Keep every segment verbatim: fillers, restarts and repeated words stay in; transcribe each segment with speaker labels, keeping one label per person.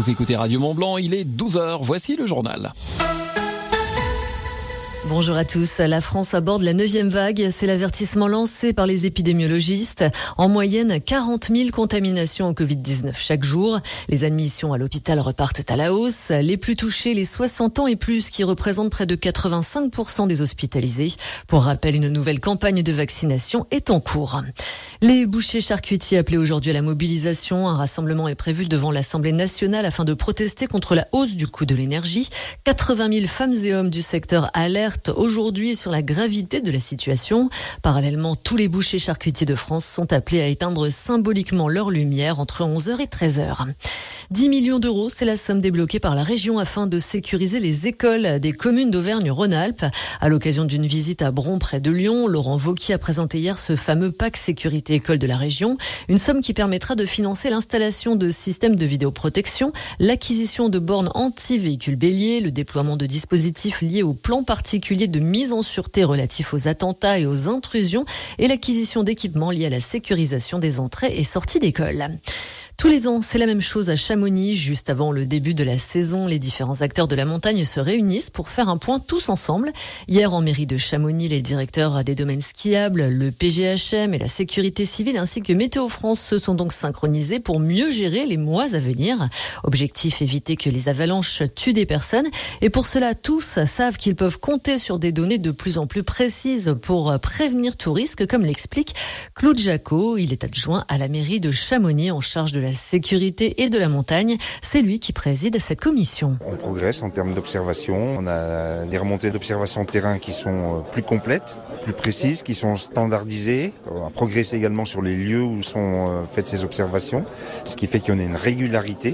Speaker 1: Vous écoutez Radio Mont-Blanc, il est douze heures, voici le journal.
Speaker 2: Bonjour à tous. La France aborde la neuvième vague. C'est l'avertissement lancé par les épidémiologistes. En moyenne, quarante mille contaminations au covid dix-neuf chaque jour. Les admissions à l'hôpital repartent à la hausse. Les plus touchés, les soixante ans et plus, qui représentent près de quatre-vingt-cinq pour cent des hospitalisés. Pour rappel, une nouvelle campagne de vaccination est en cours. Les bouchers charcutiers appelés aujourd'hui à la mobilisation. Un rassemblement est prévu devant l'Assemblée nationale afin de protester contre la hausse du coût de l'énergie. quatre-vingt mille femmes et hommes du secteur alertent aujourd'hui sur la gravité de la situation. Parallèlement, tous les bouchers charcutiers de France sont appelés à éteindre symboliquement leur lumière entre onze heures et treize heures. dix millions d'euros, c'est la somme débloquée par la région afin de sécuriser les écoles des communes d'Auvergne-Rhône-Alpes. À l'occasion d'une visite à Bron, près de Lyon, Laurent Wauquiez a présenté hier ce fameux pack sécurité école de la région. Une somme qui permettra de financer l'installation de systèmes de vidéoprotection, l'acquisition de bornes anti-véhicules béliers, le déploiement de dispositifs liés au plan particulier de mise en sûreté relatif aux attentats et aux intrusions et l'acquisition d'équipements liés à la sécurisation des entrées et sorties d'école. Tous les ans, c'est la même chose à Chamonix. Juste avant le début de la saison, les différents acteurs de la montagne se réunissent pour faire un point tous ensemble. Hier, en mairie de Chamonix, les directeurs des domaines skiables, le P G H M et la sécurité civile ainsi que Météo France se sont donc synchronisés pour mieux gérer les mois à venir. Objectif, éviter que les avalanches tuent des personnes. Et pour cela, tous savent qu'ils peuvent compter sur des données de plus en plus précises pour prévenir tout risque, comme l'explique Claude Jacot. Il est adjoint à la mairie de Chamonix en charge de la sécurité et de la montagne. C'est lui qui préside cette commission.
Speaker 3: On progresse en termes d'observation. On a des remontées d'observation terrain qui sont plus complètes, plus précises, qui sont standardisées. On a progressé également sur les lieux où sont faites ces observations, ce qui fait qu'on a une régularité.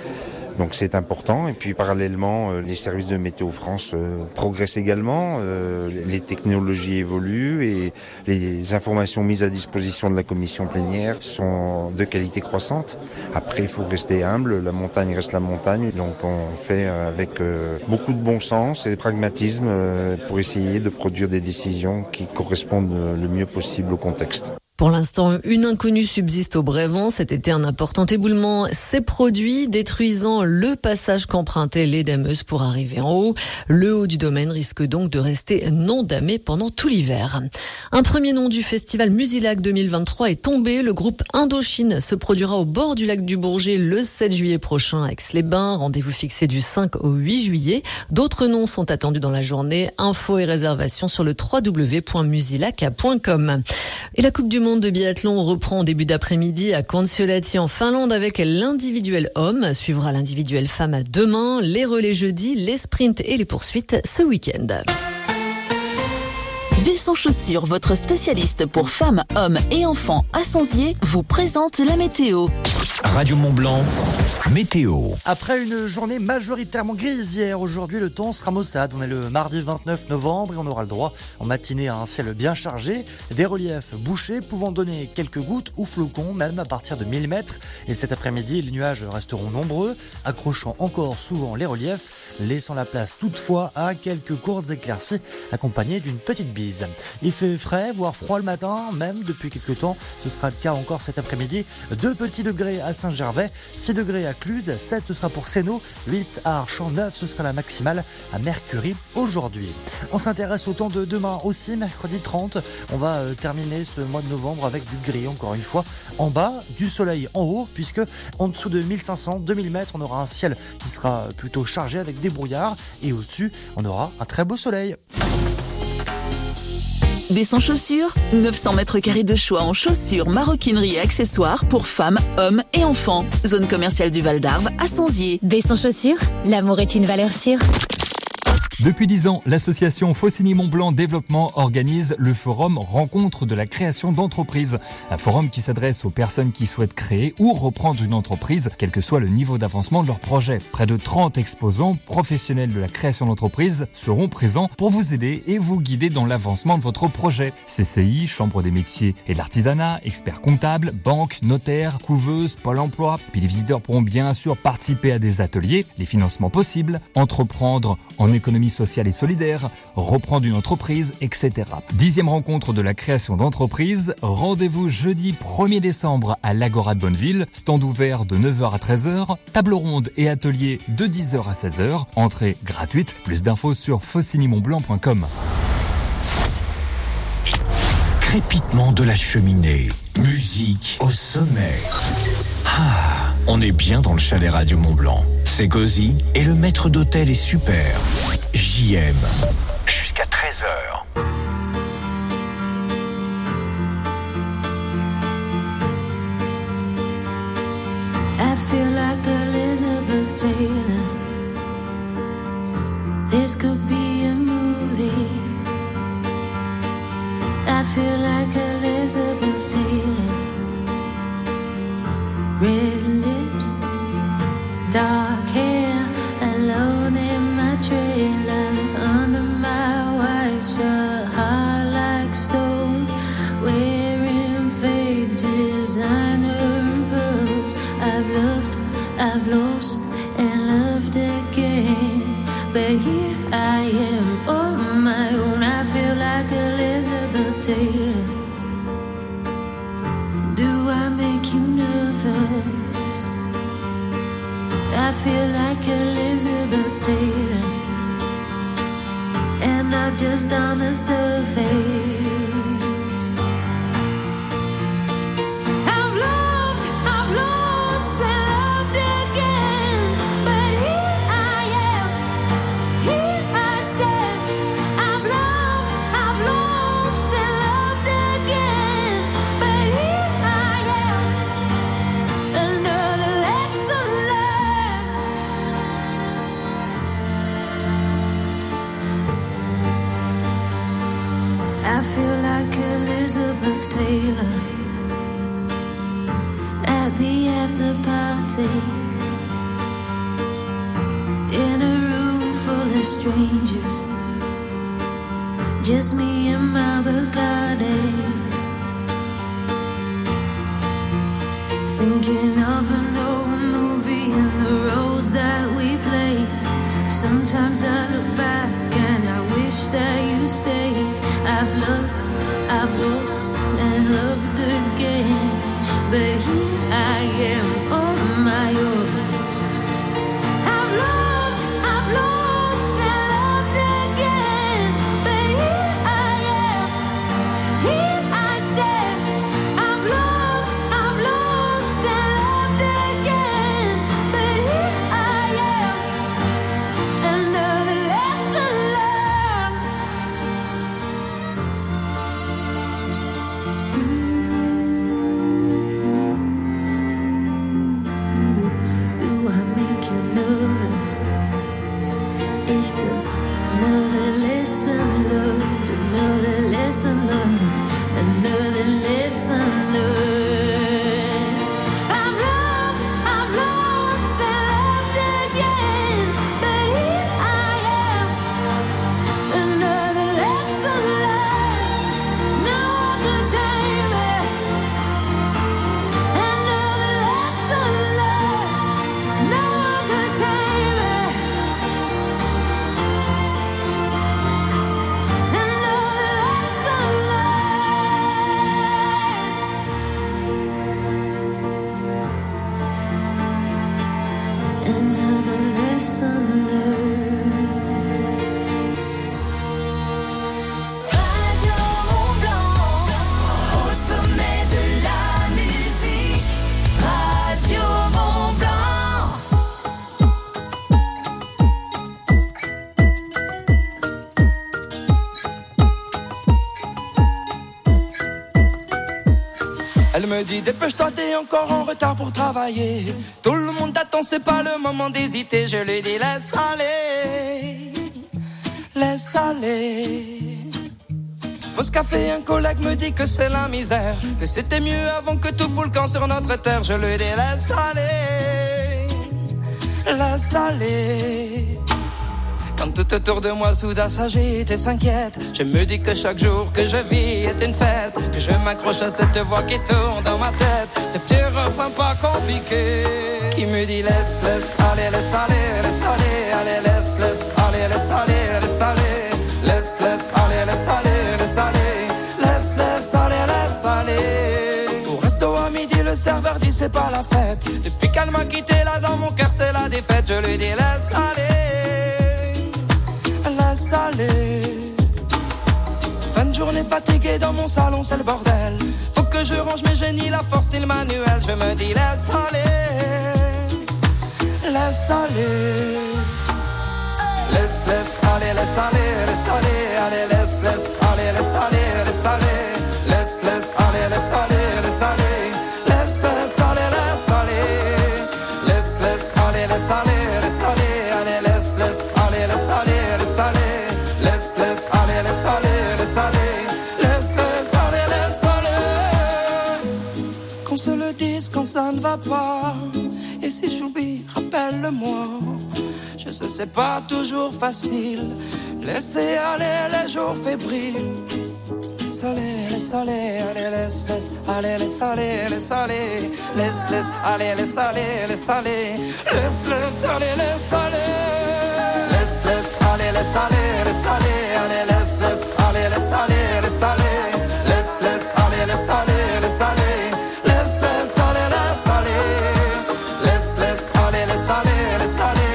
Speaker 3: Donc c'est important. Et puis parallèlement, les services de Météo France euh, progressent également. Euh, les technologies évoluent et les informations mises à disposition de la commission plénière sont de qualité croissante. Après, il faut rester humble. La montagne reste la montagne. Donc on fait avec euh, beaucoup de bon sens et de pragmatisme euh, pour essayer de produire des décisions qui correspondent le mieux possible au contexte.
Speaker 2: Pour l'instant, une inconnue subsiste au Brévent. Cet été, un important éboulement s'est produit, détruisant le passage qu'empruntaient les dameuses pour arriver en haut. Le haut du domaine risque donc de rester non damé pendant tout l'hiver. Un premier nom du festival Musilac deux mille vingt-trois est tombé. Le groupe Indochine se produira au bord du lac du Bourget le sept juillet prochain à Aix-les-Bains. Rendez-vous fixé du cinq au huit juillet. D'autres noms sont attendus dans la journée. Infos et réservations sur le w w w point musilac point com. Et la Coupe du Monde de biathlon reprend en début d'après-midi à Kontiolahti en Finlande avec l'individuel homme. Suivra l'individuel femme demain, les relais jeudi, les sprints et les poursuites ce week-end.
Speaker 4: Des Sans Chaussures, votre spécialiste pour femmes, hommes et enfants à Sonzier, vous présente la météo.
Speaker 5: Radio Mont-Blanc, météo.
Speaker 6: Après une journée majoritairement grise hier, aujourd'hui le temps sera maussade. On est le mardi vingt-neuf novembre et on aura le droit en matinée à un ciel bien chargé, des reliefs bouchés pouvant donner quelques gouttes ou flocons, même à partir de millimètres. Et cet après-midi, les nuages resteront nombreux, accrochant encore souvent les reliefs, laissant la place toutefois à quelques courtes éclaircies accompagnées d'une petite bise. Il fait frais, voire froid le matin, même depuis quelques temps. Ce sera le cas encore cet après-midi. deux petits degrés à Saint-Gervais, six degrés à Cluse, sept ce sera pour Sénaux, huit à Archamps, neuf ce sera la maximale à Mercury aujourd'hui. On s'intéresse au temps de demain aussi, mercredi trente. On va euh, terminer ce mois de novembre avec du gris encore une fois. En bas, du soleil en haut, puisque en dessous de mille cinq cents, deux mille mètres, on aura un ciel qui sera plutôt chargé avec des brouillards. Et au-dessus, on aura un très beau soleil.
Speaker 4: Des Sans Chaussures, neuf cents mètres carrés de choix en chaussures, maroquinerie et accessoires pour femmes, hommes et enfants. Zone commerciale du Val d'Arve à Sonzier.
Speaker 7: Des Sans Chaussures, l'amour est une valeur sûre.
Speaker 8: Depuis dix ans, l'association Faucigny-Mont-Blanc Développement organise le forum Rencontre de la création d'entreprise. Un forum qui s'adresse aux personnes qui souhaitent créer ou reprendre une entreprise, quel que soit le niveau d'avancement de leur projet. Près de trente exposants professionnels de la création d'entreprise seront présents pour vous aider et vous guider dans l'avancement de votre projet. C C I, Chambre des métiers et de l'artisanat, experts comptables, banques, notaires, couveuses, Pôle emploi. Puis les visiteurs pourront bien sûr participer à des ateliers, les financements possibles, entreprendre en économie l'économie sociale et solidaire, reprendre une entreprise, et cetera. Dixième rencontre de la création d'entreprise. Rendez-vous jeudi premier décembre à l'Agora de Bonneville. Stand ouvert de neuf heures à treize heures. Table ronde et atelier de dix heures à seize heures. Entrée gratuite. Plus d'infos sur faucigny mont blanc point com.
Speaker 5: Crépitement de la cheminée. Musique au sommet. Ah, on est bien dans le chalet Radio Mont-Blanc. C'est cosy et le maître d'hôtel est super. J M. Jusqu'à treize heures.
Speaker 9: I feel like Elizabeth Taylor. This could be a movie. I feel like Elizabeth Taylor. Red lips, dark hair, alone in my trailer, under my white shirt, hard like stone, wearing fake designer and pearls. I've loved, I've lost, and loved again, but here I am on my own. I feel like Elizabeth Taylor. Do I make you nervous? I feel like Elizabeth Taylor, and not just on the surface. I've loved, I've lost, and loved again, but here I am, here I stand. I've loved, I've lost, and loved again, but here I am, another lesson learned. I feel like Elizabeth Taylor at the after party, in a room full of strangers, just me and my Bacardi, thinking of an old movie and the roles that we play. Sometimes I look back and I wish that you stayed. I've loved, I've lost, and loved again, but here I am on my own. I've loved, I've lost, and loved again, but here I am, here I stand. I've loved, I've lost, and loved again, but here I am, another lesson learned. Do I make you nervous? It's another lesson learned, another lesson learned, another lesson learned. I've loved, I've lost, and loved again, but here I am, another lesson learned. No one could tame it. Another lesson learned. No one could tame it. Another lesson learned. Another lesson learned. Radio Mont-Blanc, au sommet de la musique. Radio Mont-Blanc.
Speaker 10: Elle me dit dépêche-toi, t'es encore en retard pour travailler. Tout le monde t'attend, c'est pas le moment d'hésiter. Je lui dis laisse aller, laisse aller. Pause café, un collègue me dit que c'est la misère, que c'était mieux avant que tout fout le camp sur notre terre. Je lui dis laisse aller, laisse aller. Quand tout autour de moi soudain s'agite et s'inquiète, je me dis que chaque jour que je vis est une fête, que je m'accroche à cette voix qui tourne dans ma tête, ce petit refrain pas compliqué qui me dit laisse, laisse aller, laisse aller, laisse aller, allez, laisse, laisse aller, laisse aller, laisse aller, laisse, laisse aller, laisse aller, laisse aller, laisse, laisse aller, laisse aller. Au resto à midi, le serveur dit c'est pas la fête. Depuis qu'elle m'a quitté là dans mon cœur c'est la défaite. Je lui dis laisse aller, laisse aller. Fin de journée fatiguée dans mon salon c'est le bordel. Faut que je range mes génies, la force style manuel. Je me dis laisse aller, laisse aller. Laisse, laisse aller, laisse aller, laisse aller, allez, laisse, laisse aller, laisse aller, laisse aller, laisse, laisse aller, laisse aller, laisse aller, laisse, laisse aller, laisse aller, laisse, laisse aller, laisse aller, laisse aller, allez, laisse, laisse aller, laisse aller, laisse aller, laisse, laisse aller, laisse aller, laisse aller, laisse, laisse aller, laisse aller. Qu'on se le dise quand ça ne va pas, et si j'oublie, rappelle-le-moi. Je sais c'est pas toujours facile, laisser aller les jours fébriles. Laisse aller, laisse aller, allez, laisse, laisse aller, laisse aller, laisse aller, laisse, laisse aller, laisse aller, laisse aller, laisse, laisse aller, laisse aller, laisse, laisse aller, laisse aller, laisse aller, allez, laisse, laisse aller, laisse aller, laisse aller, laisse, laisse aller, laisse aller, laisse aller, laisse, laisse aller, laisse aller, laisse, laisse aller, laisse aller, laisse aller.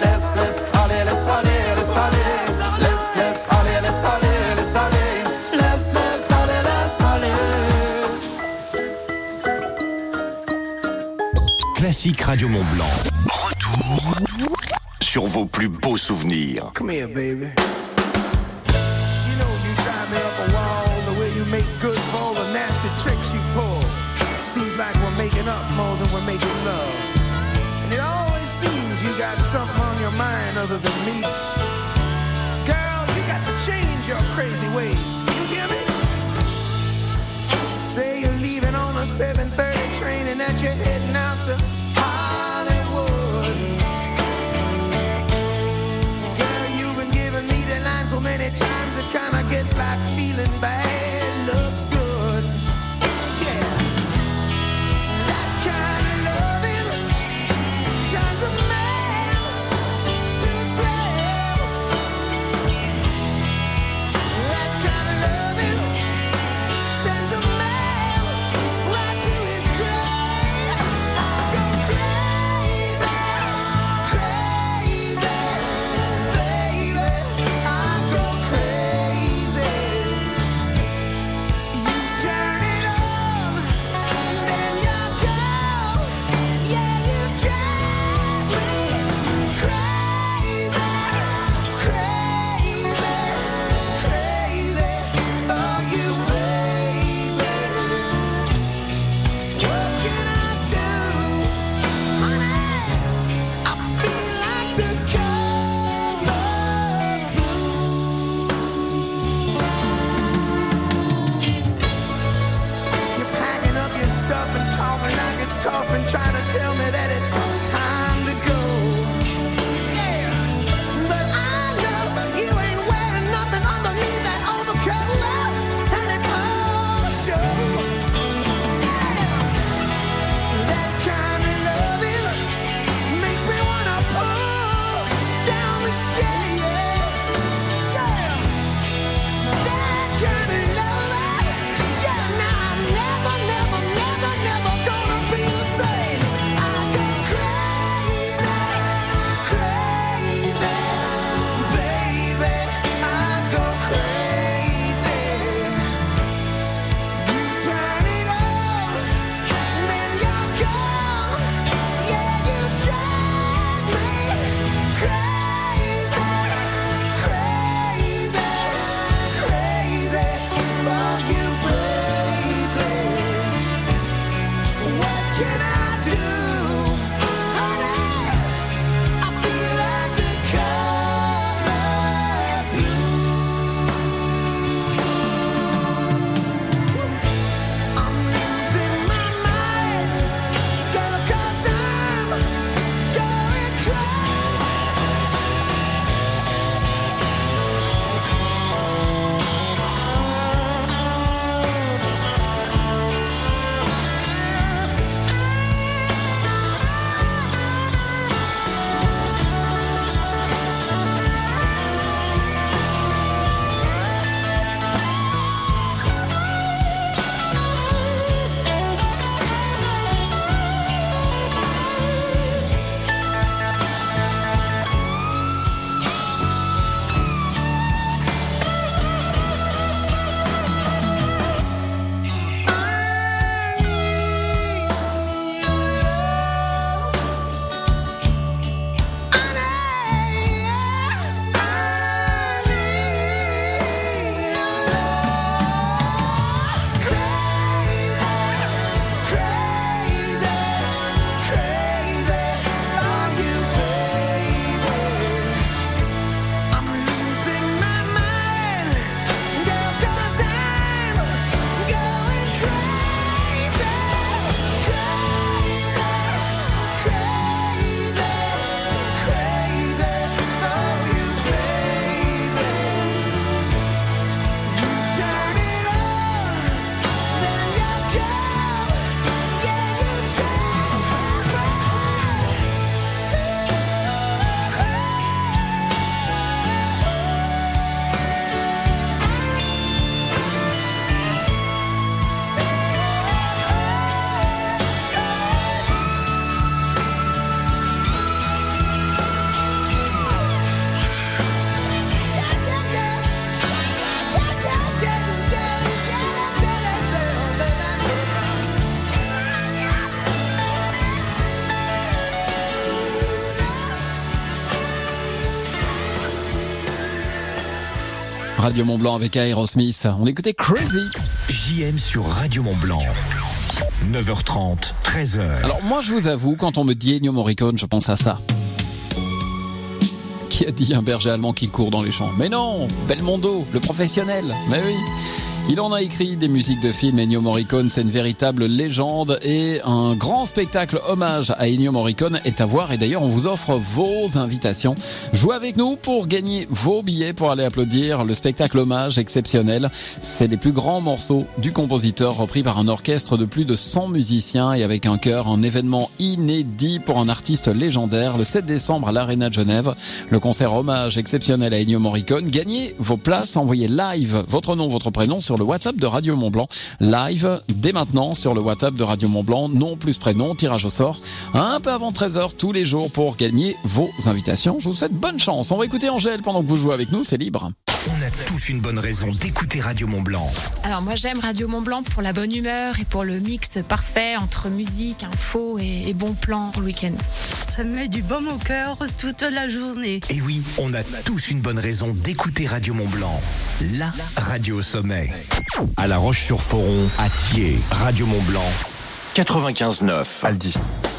Speaker 5: Classique Radio Mont Blanc. Retour sur vos plus beaux souvenirs.
Speaker 11: Come here, baby. You know you drive me up a wall, the way you make good for all the nasty tricks you pull. Seems like we're making up more than we're making love. And it always seems you got something on your mind other than me. Girl, you got to change your crazy ways. You hear me? Say you're leaving on a seven thirty train and that you're heading out to Hollywood. Girl, you've been giving me the line so many times it kinda gets like feeling bad looks good. Yeah, that kind of loving turns a man to slave. That kind of loving sends a man right to his grave. Go
Speaker 1: Radio Mont-Blanc avec Aerosmith. On écoutait Crazy.
Speaker 5: J M sur Radio Mont-Blanc. neuf heures trente, treize heures.
Speaker 1: Alors moi je vous avoue, quand on me dit Ennio Morricone, je pense à ça. Qui a dit un berger allemand qui court dans les champs? Mais non, Belmondo, le professionnel. Mais oui. Il en a écrit des musiques de films. Ennio Morricone, c'est une véritable légende et un grand spectacle hommage à Ennio Morricone est à voir. Et d'ailleurs, on vous offre vos invitations. Jouez avec nous pour gagner vos billets pour aller applaudir le spectacle hommage exceptionnel. C'est les plus grands morceaux du compositeur repris par un orchestre de plus de cent musiciens et avec un chœur, un événement inédit pour un artiste légendaire. Le sept décembre à l'Arena de Genève, le concert hommage exceptionnel à Ennio Morricone. Gagnez vos places, envoyez live votre nom, votre prénom sur le WhatsApp de Radio Mont-Blanc. Live dès maintenant sur le WhatsApp de Radio Mont-Blanc. Nom plus prénom, tirage au sort un peu avant treize heures tous les jours pour gagner vos invitations. Je vous souhaite bonne chance. On va écouter Angèle pendant que vous jouez avec nous, c'est libre.
Speaker 5: On a tous une bonne raison d'écouter Radio Mont-Blanc.
Speaker 12: Alors moi j'aime Radio Mont-Blanc pour la bonne humeur et pour le mix parfait entre musique, info et, et bon plan pour le week-end.
Speaker 13: Ça me met du baume au cœur toute la journée.
Speaker 5: Et oui, on a tous une bonne raison d'écouter Radio Mont-Blanc. La radio au sommet. À La Roche-sur-Foron, à Thiers, Radio Mont-Blanc, quatre-vingt-quinze neuf.
Speaker 14: Aldi.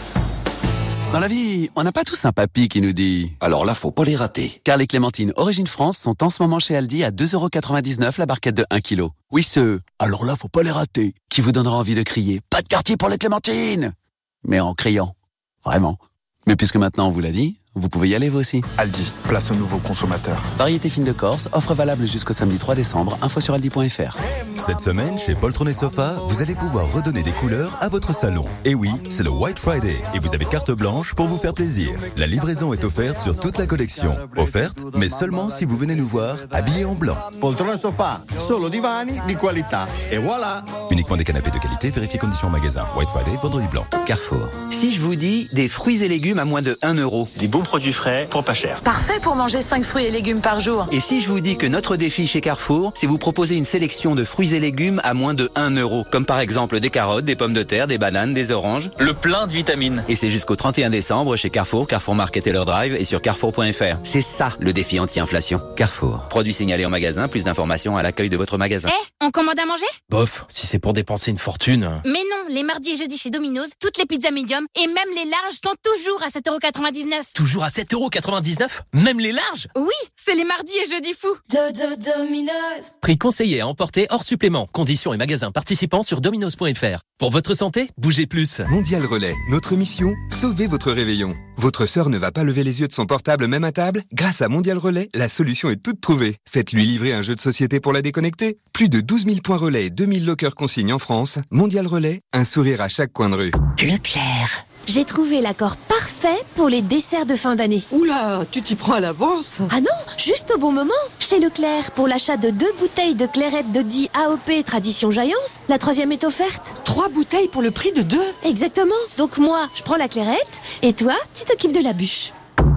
Speaker 14: Dans la vie, on n'a pas tous un papy qui nous dit « Alors là, faut pas les rater ». Car les clémentines Origine France sont en ce moment chez Aldi à deux euros quatre-vingt-dix-neuf la barquette de un kilo. Oui, ce « Alors là, faut pas les rater » qui vous donnera envie de crier « Pas de quartier pour les clémentines !» Mais en criant. Vraiment. Mais puisque maintenant on vous l'a dit, vous pouvez y aller vous aussi.
Speaker 15: Aldi, place aux nouveaux consommateurs.
Speaker 14: Variété fine de Corse, offre valable jusqu'au samedi trois décembre, info sur aldi point f r.
Speaker 16: Cette semaine, chez Poltron et Sofa, vous allez pouvoir redonner des couleurs à votre salon. Et oui, c'est le White Friday et vous avez carte blanche pour vous faire plaisir. La livraison est offerte sur toute la collection. Offerte, mais seulement si vous venez nous voir habillés en blanc.
Speaker 17: Poltron et Sofa, solo divani di qualità. Et voilà.
Speaker 16: Uniquement des canapés de qualité, vérifiez conditions en magasin. White Friday, vendredi blanc.
Speaker 18: Carrefour. Si je vous dis des fruits et légumes à moins de un euro.
Speaker 19: Des bons produits frais pour pas cher.
Speaker 20: Parfait pour manger cinq fruits et légumes par jour.
Speaker 18: Et si je vous dis que notre défi chez Carrefour, c'est vous proposer une sélection de fruits et légumes à moins de un euro. Comme par exemple des carottes, des pommes de terre, des bananes, des oranges.
Speaker 21: Le plein de vitamines.
Speaker 18: Et c'est jusqu'au trente et un décembre chez Carrefour, Carrefour Market et leur drive et sur carrefour point f r. C'est ça le défi anti-inflation. Carrefour. Produits signalés en magasin, plus d'informations à l'accueil de votre magasin.
Speaker 22: Eh, hey, on commande à manger?
Speaker 21: Bof, si c'est pour dépenser une fortune.
Speaker 22: Mais non, les mardis et jeudis chez Domino's, toutes les pizzas médium et même les larges sont toujours à sept euros quatre-vingt-dix-neuf.
Speaker 21: Toujours à sept euros quatre-vingt-dix-neuf? Même les larges?
Speaker 22: Oui, c'est les mardis et jeudis fous. Dodo Domino's.
Speaker 21: Prix conseillé à emporter hors supplément. Conditions et magasins participants sur dominos point f r. Pour votre santé, bougez plus.
Speaker 23: Mondial Relais, notre mission, sauver votre réveillon. Votre sœur ne va pas lever les yeux de son portable même à table? Grâce à Mondial Relais, la solution est toute trouvée. Faites-lui livrer un jeu de société pour la déconnecter. Plus de douze mille points relais et deux mille lockers consignes en France. Mondial Relais, un sourire à chaque coin de rue.
Speaker 24: Leclerc. J'ai trouvé l'accord parfait pour les desserts de fin d'année.
Speaker 25: Oula, tu t'y prends à l'avance.
Speaker 24: Ah non, juste au bon moment. Chez Leclerc, pour l'achat de deux bouteilles de clairette de Die A O P Tradition Jaillance, la troisième est offerte.
Speaker 25: Trois bouteilles pour le prix de deux?
Speaker 24: Exactement. Donc moi, je prends la clairette et toi, tu t'occupes de la bûche.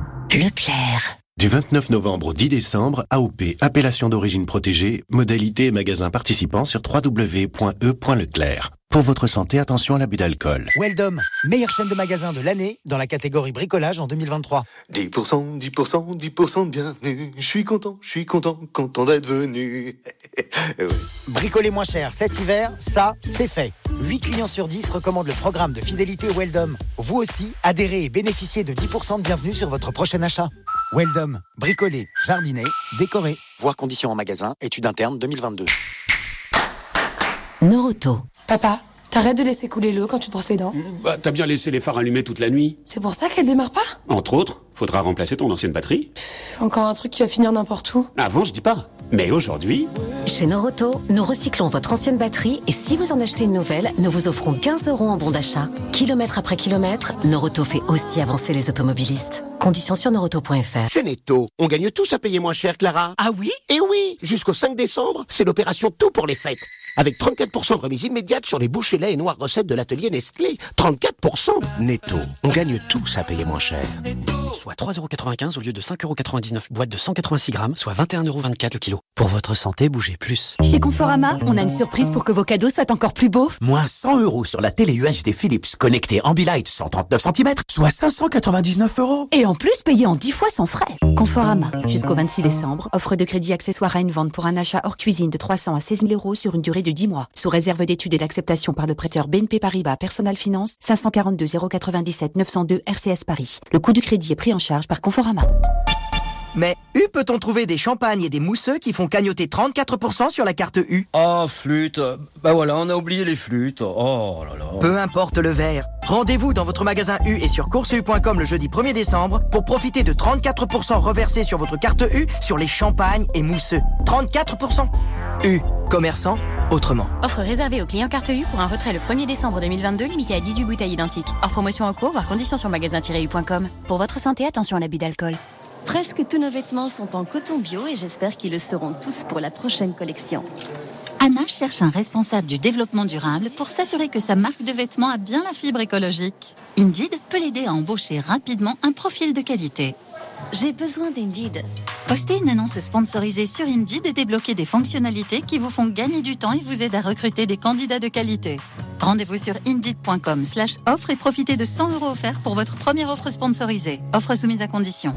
Speaker 24: Leclerc.
Speaker 26: Du vingt-neuf novembre au dix décembre, A O P, appellation d'origine protégée, modalité et magasins participants sur w w w point e point leclerc. Pour votre santé, attention à l'abus d'alcool.
Speaker 27: Weldom, meilleure chaîne de magasins de l'année dans la catégorie bricolage en deux mille vingt-trois.
Speaker 28: dix pour cent, dix pour cent, dix pour cent de bienvenue. Je suis content, je suis content, content d'être venu.
Speaker 27: Oui. Bricoler moins cher cet hiver, ça, c'est fait. huit clients sur dix recommandent le programme de fidélité Weldom. Vous aussi, adhérez et bénéficiez de dix pour cent de bienvenue sur votre prochain achat. Weldom, bricoler, jardiner, décorer. Voir conditions en magasin, étude interne deux mille vingt-deux.
Speaker 24: Noroto.
Speaker 29: Papa, t'arrêtes de laisser couler l'eau quand tu te brosses les dents?
Speaker 30: Bah, t'as bien laissé les phares allumés toute la nuit.
Speaker 29: C'est pour ça qu'elle démarre pas?
Speaker 30: Entre autres, faudra remplacer ton ancienne batterie.
Speaker 29: Pff, encore un truc qui va finir n'importe où.
Speaker 30: Avant, je dis pas. Mais aujourd'hui...
Speaker 24: Chez Noroto, nous recyclons votre ancienne batterie et si vous en achetez une nouvelle, nous vous offrons quinze euros en bon d'achat. Kilomètre après kilomètre, Noroto fait aussi avancer les automobilistes. Conditions sur noroto point f r.
Speaker 31: Chez Netto, on gagne tous à payer moins cher, Clara.
Speaker 29: Ah oui?
Speaker 31: Eh oui, jusqu'au cinq décembre, c'est l'opération Tout pour les fêtes. Avec trente-quatre pour cent de remise immédiate sur les bouchées lait et noires recettes de l'atelier Nestlé. trente-quatre pour cent. Netto, on gagne tous à payer moins cher.
Speaker 32: Soit trois euros quatre-vingt-quinze au lieu de cinq euros quatre-vingt-dix-neuf. Boîte de cent quatre-vingt-six grammes, soit vingt et un euros vingt-quatre le kilo. Pour votre santé, bougez plus.
Speaker 33: Chez Conforama, on a une surprise pour que vos cadeaux soient encore plus beaux.
Speaker 31: Moins cent euros sur la télé U H D Philips connectée Ambilight cent trente-neuf centimètres, soit cinq cent quatre-vingt-dix-neuf euros.
Speaker 33: Et en en plus, payer en dix fois sans frais. Conforama, jusqu'au vingt-six décembre, offre de crédit accessoire à une vente pour un achat hors cuisine de trois cents à seize mille euros sur une durée de dix mois. Sous réserve d'études et d'acceptation par le prêteur B N P Paribas Personal Finance, cinq cent quarante-deux zéro quatre-vingt-dix-sept neuf cent deux R C S Paris. Le coût du crédit est pris en charge par Conforama.
Speaker 1: Mais U peut-on trouver des champagnes et des mousseux qui font cagnotter trente-quatre pour cent sur la carte U?
Speaker 2: Oh, flûte. Bah voilà, on a oublié les flûtes. Oh là là.
Speaker 1: Peu importe le verre. Rendez-vous dans votre magasin U et sur course U point com le jeudi premier décembre pour profiter de trente-quatre pour cent reversés sur votre carte U sur les champagnes et mousseux. trente-quatre pour cent. U. Commerçant autrement.
Speaker 3: Offre réservée aux clients carte U pour un retrait le premier décembre deux mille vingt-deux limité à dix-huit bouteilles identiques. Hors promotion en cours, voire conditions sur magasin tiret u point com. Pour votre santé, attention à l'abus d'alcool.
Speaker 4: Presque tous nos vêtements sont en coton bio et j'espère qu'ils le seront tous pour la prochaine collection.
Speaker 5: Anna cherche un responsable du développement durable pour s'assurer que sa marque de vêtements a bien la fibre écologique. Indeed peut l'aider à embaucher rapidement un profil de qualité.
Speaker 4: J'ai besoin d'Indeed.
Speaker 5: Postez une annonce sponsorisée sur Indeed et débloquez des fonctionnalités qui vous font gagner du temps et vous aident à recruter des candidats de qualité. Rendez-vous sur indeed point com slash offre et profitez de cent euros offerts pour votre première offre sponsorisée. Offre soumise à condition.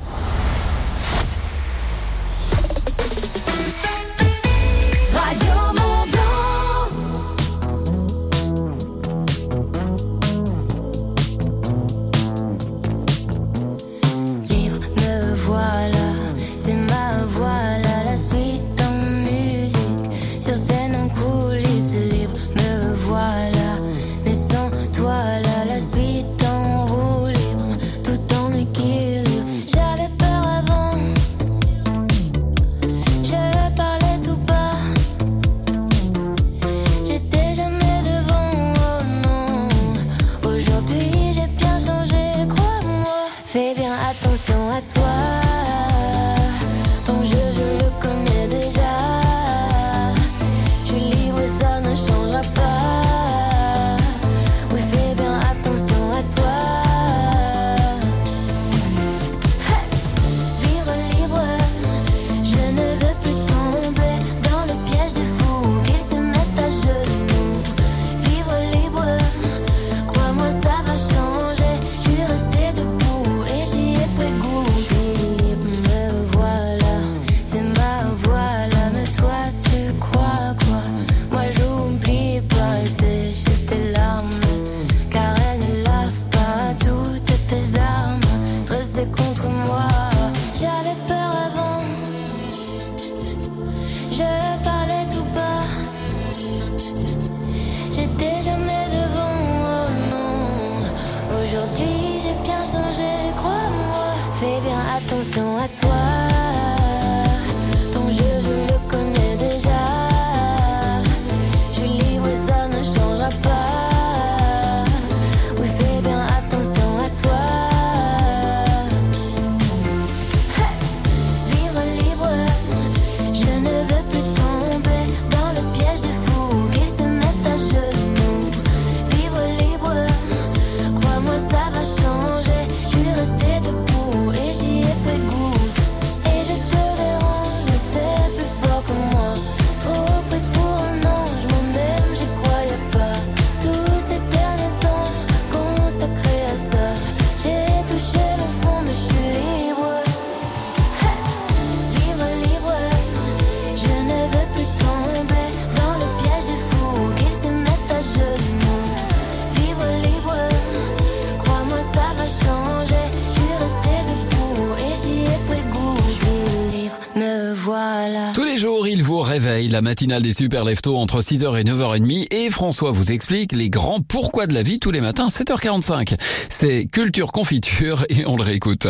Speaker 6: Réveil, la matinale des Super Leftos entre six heures et neuf heures trente et François vous explique les grands pourquoi de la vie tous les matins sept heures quarante-cinq. C'est Culture Confiture et on le réécoute.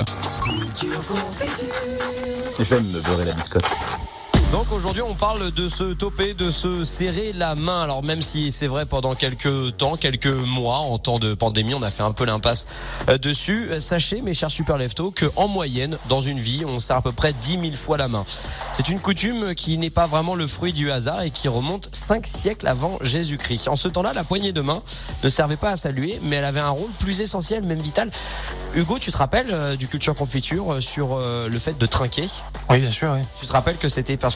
Speaker 7: J'aime me beurrer la biscotte.
Speaker 8: Donc aujourd'hui on parle de se toper, de se serrer la main. Alors même si c'est vrai pendant quelques temps, quelques mois, en temps de pandémie, on a fait un peu l'impasse dessus. Sachez mes chers Super Leftos qu'en moyenne, dans une vie, on serre à peu près dix mille fois la main. C'est une coutume qui n'est pas vraiment le fruit du hasard et qui remonte cinq siècles avant Jésus-Christ. En ce temps-là, la poignée de main ne servait pas à saluer, mais elle avait un rôle plus essentiel, même vital. Hugo, tu te rappelles euh, du Culture Confiture euh, sur euh, le fait de trinquer ?
Speaker 7: Oui, bien sûr, oui.
Speaker 8: Tu te rappelles que c'était parce que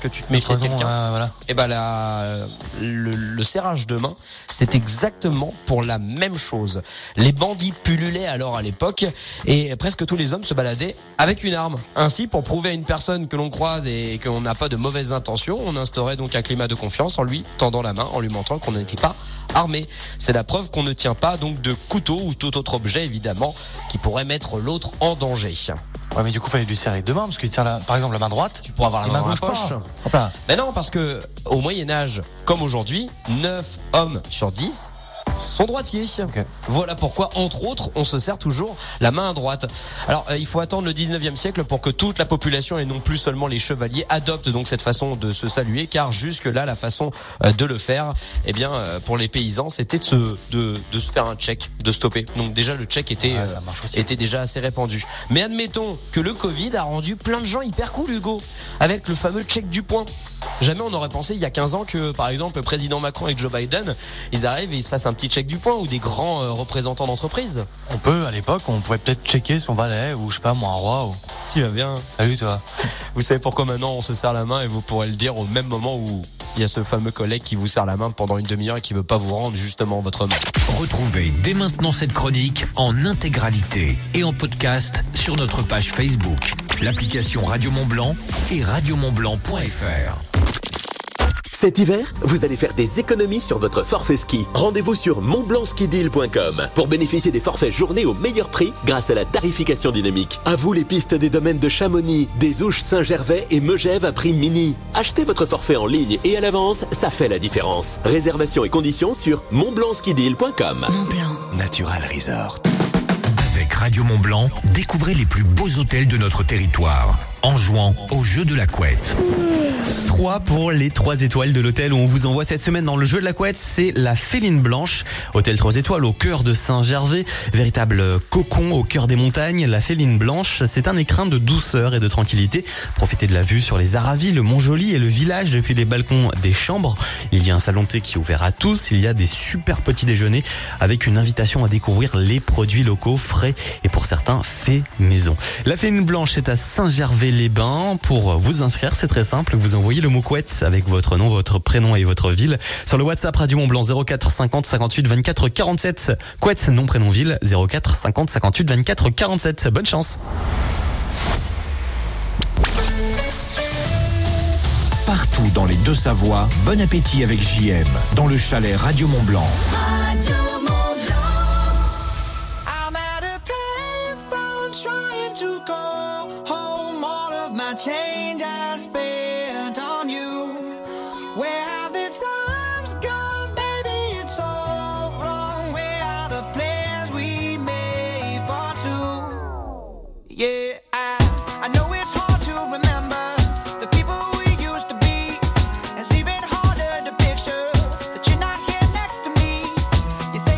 Speaker 8: que tu te méfies de quelqu'un.
Speaker 9: Euh, voilà.
Speaker 8: Et ben la, le, le serrage de main, c'est exactement pour la même chose. Les bandits pullulaient alors à l'époque et presque tous les hommes se baladaient avec une arme. Ainsi, pour prouver à une personne que l'on croise et qu'on n'a pas de mauvaises intentions, on instaurait donc un climat de confiance en lui tendant la main, en lui montrant qu'on n'était pas armé. C'est la preuve qu'on ne tient pas donc de couteau ou tout autre objet évidemment qui pourrait mettre l'autre en danger.
Speaker 9: Ouais, mais du coup, il fallait lui serrer les deux mains parce qu'il tire la, par exemple la main droite.
Speaker 8: Tu pourrais avoir la main dans la poche.
Speaker 9: Hop là.
Speaker 8: Mais non, parce que au Moyen-Âge, comme aujourd'hui, neuf hommes sur dix sont droitiers. Okay. Voilà pourquoi, entre autres, on se serre toujours la main à droite. Alors, euh, il faut attendre le dix-neuvième siècle pour que toute la population et non plus seulement les chevaliers adoptent donc cette façon de se saluer, car jusque-là, la façon euh, de le faire, eh bien, euh, pour les paysans, c'était de se, de, de se faire un check, de stopper. Donc déjà, le check était, ouais, euh, était déjà assez répandu. Mais admettons que le Covid a rendu plein de gens hyper cool, Hugo, avec le fameux check du poing. Jamais on aurait pensé il y a quinze ans que, par exemple, le président Macron et Joe Biden, ils arrivent et ils se fassent un petit check du poing, ou des grands euh, représentants d'entreprise.
Speaker 9: On peut, à l'époque, on pouvait peut-être checker son valet, ou je sais pas, moi, un roi. Ou...
Speaker 8: Tu vas bien.
Speaker 9: Salut, toi.
Speaker 8: Vous savez pourquoi maintenant on se serre la main, et vous pourrez le dire au même moment où il y a ce fameux collègue qui vous serre la main pendant une demi-heure et qui veut pas vous rendre justement votre main.
Speaker 10: Retrouvez dès maintenant cette chronique en intégralité et en podcast sur notre page Facebook, l'application Radio Mont Blanc et radio mont blanc point f r.
Speaker 11: Cet hiver, vous allez faire des économies sur votre forfait ski. Rendez-vous sur mont blanc ski deal point com pour bénéficier des forfaits journée au meilleur prix grâce à la tarification dynamique. À vous les pistes des domaines de Chamonix, des Ouches, Saint-Gervais et Megève à prix mini. Achetez votre forfait en ligne et à l'avance, ça fait la différence. Réservation et conditions sur mont blanc ski deal point com.
Speaker 10: Mont-Blanc. Natural Resort. Avec Radio Mont Blanc, découvrez les plus beaux hôtels de notre territoire en jouant au jeu de la couette.
Speaker 12: trois pour les trois étoiles de l'hôtel où on vous envoie cette semaine dans le jeu de la couette, c'est la Féline Blanche. Hôtel trois étoiles au cœur de Saint-Gervais, véritable cocon au cœur des montagnes. La Féline Blanche, c'est un écrin de douceur et de tranquillité. Profitez de la vue sur les Aravis, le Mont-Joli et le village depuis les balcons des chambres. Il y a un salon de thé qui est ouvert à tous. Il y a des super petits déjeuners avec une invitation à découvrir les produits locaux frais et pour certains faits maison. La Féline Blanche, c'est à Saint-Gervais-les-Bains. Pour vous inscrire, c'est très simple. Vous envoyez le mot couette avec votre nom, votre prénom et votre ville sur le WhatsApp Radio Mont Blanc zéro quatre cinquante cinquante-huit vingt-quatre quarante-sept. Couette, nom, prénom, ville zéro quatre cinquante cinquante-huit vingt-quatre quarante-sept. Bonne chance.
Speaker 10: Partout dans les Deux-Savoies, bon appétit avec J M dans le chalet Radio Mont Blanc.
Speaker 13: Radio Mont Blanc.
Speaker 14: I'm at a payphone trying to call home. All of my change I spent on you. Where have the times gone, baby? It's all wrong. Where are the plans we made for two? Yeah, I, I know it's hard to remember the people we used to be. It's even harder to picture that you're not here next to me. You say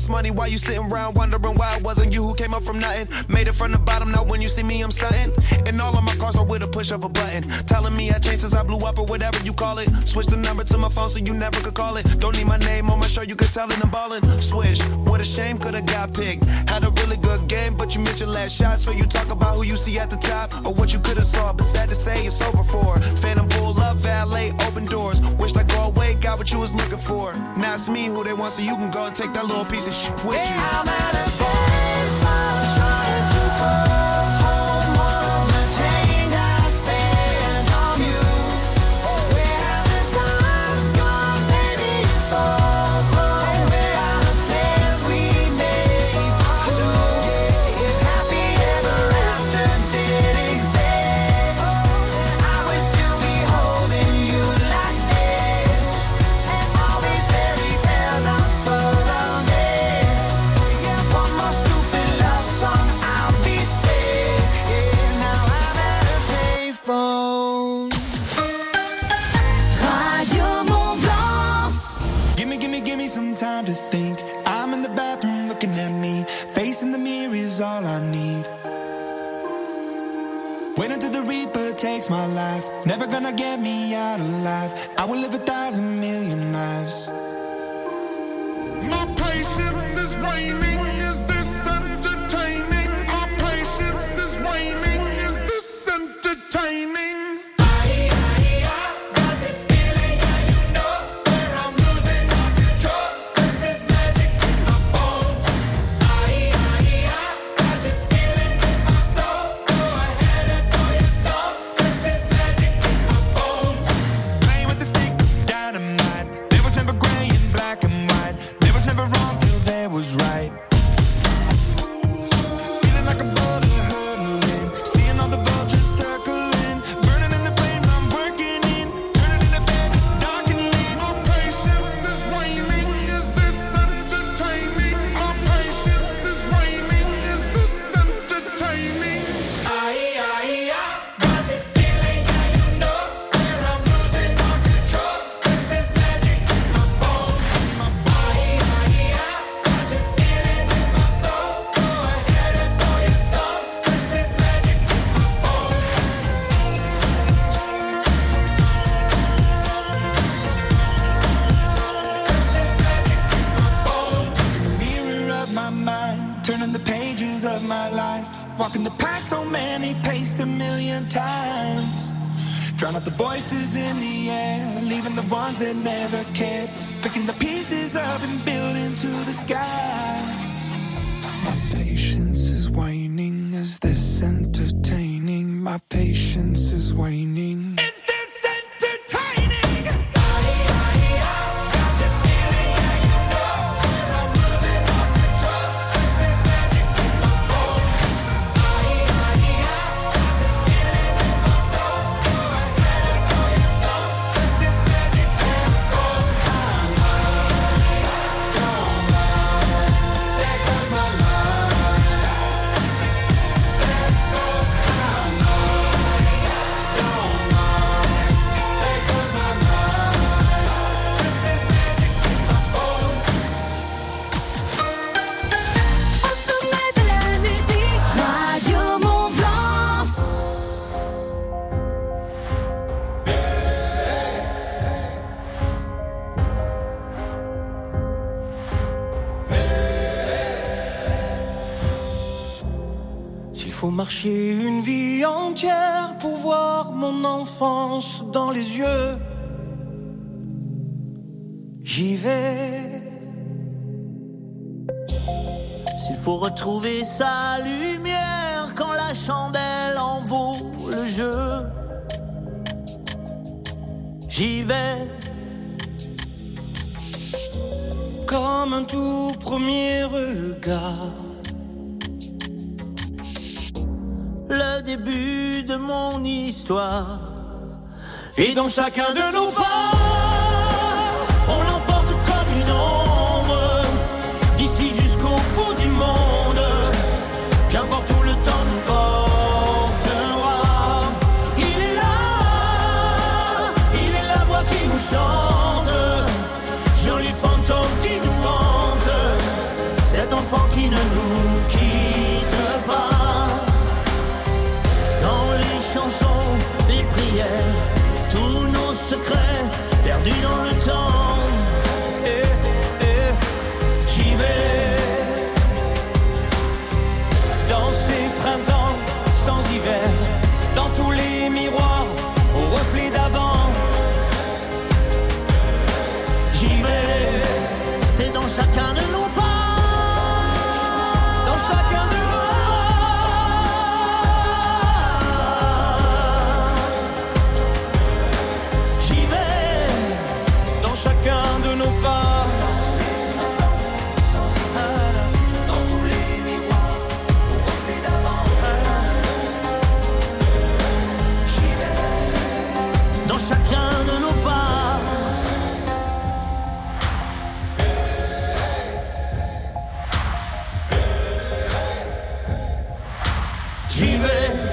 Speaker 13: money while you sitting around wondering why it wasn't you who came up from nothing. Made it from the bottom, now when you see me, I'm stunting. And all of my cars are with a push of a button. Telling me I changed since I blew up or whatever you call it. Switch the number to my phone so you never could call it. Don't need my name on my shirt, you could tell it I'm ballin'. Switch, what a shame, could've got picked. Had a really good game, but you missed your last shot. So you talk about who you see at the top or what you could've saw. But sad to say, it's over for. Phantom bull up, valet, open doors. Wished I go away, got what you was looking for. Now it's me who they want, so you can go and take that little piece of shit with you.
Speaker 14: Hey, I'm at a baseball trying to go home. All of my change I spent on you. Where have the times gone, baby? It's all gone. Where are the plans we made for two? If happy ever after did exist, I would still be holding you like this. And all these fairy tales are full of it. One more stupid love song, I'll be sick. Now I'm at a payphone. Radio Mont Blanc.
Speaker 15: Gimme, gimme, gimme some time to think. I'm in the bathroom looking at me. Facing the mirror is all I need. Wait until the Reaper takes my life. Never gonna get me out alive. I will live a thousand million lives.
Speaker 14: My patience is waning. Is this entertaining? My patience is waning. Is this entertaining?
Speaker 15: Playing with the stick of dynamite. There was never gray and black and white. There was never wrong till there was right. Feeling like a boulder hurtling. Seeing all the vultures circling. Burning in the flames I'm working in. Turning in the bed, it's darkening.
Speaker 14: My patience is waning. Is this entertaining? My patience is waning. Is this entertaining?
Speaker 15: I, I, I got this feeling, yeah, you know, where I'm losing all control. Is this magic in my bones, in my body? I, I got this feeling in my soul. Go ahead and throw your stones. Is this magic in my bones? Is this magic in my bones? In the mirror of my mind, turning the pages of my life. Walking the path so many paced a million times. Drown out the voices in the air, leaving the ones that never cared. Picking the pieces up and building to the sky.
Speaker 14: My patience is waning. Is this entertaining? My patience is waning.
Speaker 15: Is this entertaining?
Speaker 14: Au sommet de la musique, Radio Mont Blanc. S'il faut marcher une vie entière pour voir mon enfance dans les yeux, j'y vais. S'il faut retrouver sa lumière quand la chandelle en vaut le jeu, j'y vais. Comme un tout premier regard, le début de mon histoire. Et dans chacun de nos pas, on l'emporte comme une ombre, d'ici jusqu'au bout du monde. Qu'importe où le temps nous portera, il est là, il est la voix qui nous chante, joli fantôme qui nous hante. nous quitte pas. Dans les chansons, les prières, tous nos secrets perdus dans le temps. Et, et j'y vais. Dans ces printemps sans hiver, dans tous les miroirs au reflet d'avant. J'y vais, c'est dans chacun de nos pas. Dans chacun de nos pas. J'y vais, dans chacun de nos pas. Chacun de nos pas. J'y vais.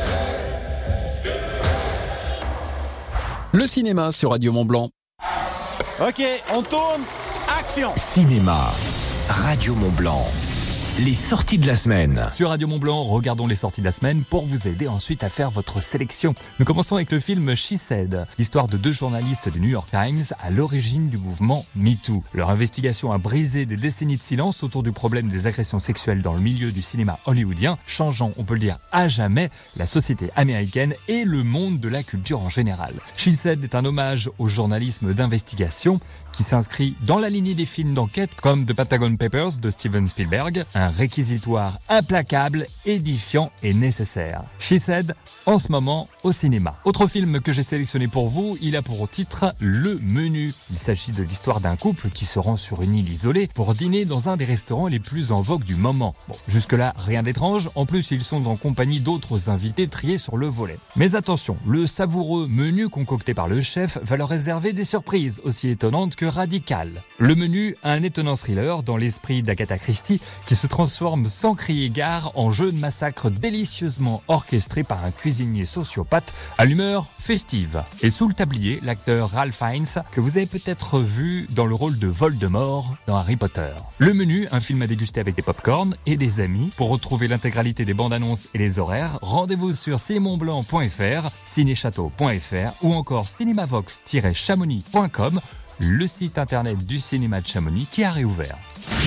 Speaker 6: Le cinéma sur Radio Mont-Blanc.
Speaker 16: Ok, on tourne. Action.
Speaker 10: Cinéma, Radio Mont-Blanc. Les sorties de la semaine.
Speaker 17: Sur Radio Mont-Blanc, regardons les sorties de la semaine pour vous aider ensuite à faire votre sélection. Nous commençons avec le film She Said, l'histoire de deux journalistes du New York Times à l'origine du mouvement MeToo. Leur investigation a brisé des décennies de silence autour du problème des agressions sexuelles dans le milieu du cinéma hollywoodien, changeant, on peut le dire, à jamais la société américaine et le monde de la culture en général. She Said est un hommage au journalisme d'investigation qui s'inscrit dans la lignée des films d'enquête comme The Pentagon Papers de Steven Spielberg, un réquisitoire implacable, édifiant et nécessaire. She Said, en ce moment, au cinéma. Autre film que j'ai sélectionné pour vous, il a pour titre Le Menu. Il s'agit de l'histoire d'un couple qui se rend sur une île isolée pour dîner dans un des restaurants les plus en vogue du moment. Bon, jusque-là, rien d'étrange. En plus, ils sont en compagnie d'autres invités triés sur le volet. Mais attention, le savoureux menu concocté par le chef va leur réserver des surprises aussi étonnantes que radicales. Le Menu, un étonnant thriller dans l'esprit d'Agatha Christie qui se transforme sans crier gare en jeu de massacre délicieusement orchestré par un cuisinier sociopathe à l'humeur festive. Et sous le tablier, l'acteur Ralph Fiennes, que vous avez peut-être vu dans le rôle de Voldemort dans Harry Potter. Le Menu, un film à déguster avec des pop-corn et des amis. Pour retrouver l'intégralité des bandes annonces et les horaires, rendez-vous sur cinémontblanc point f r, cinéchâteau point f r ou encore cinémavox tiret chamonix point com, le site internet du cinéma de Chamonix qui a réouvert.